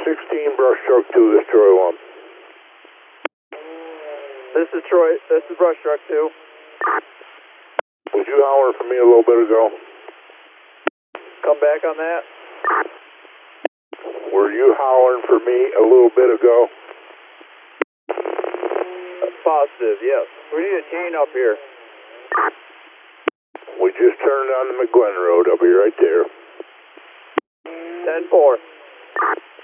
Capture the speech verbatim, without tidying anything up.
sixteen, brush truck two, this Troy one. This is Troy, this is brush truck two. Was you hollering for me a little bit ago? Come back on that. Were you hollering for me a little bit ago? Positive, yes. We need a chain up here. We just turned on the McGlen Road. I'll be right there. ten four.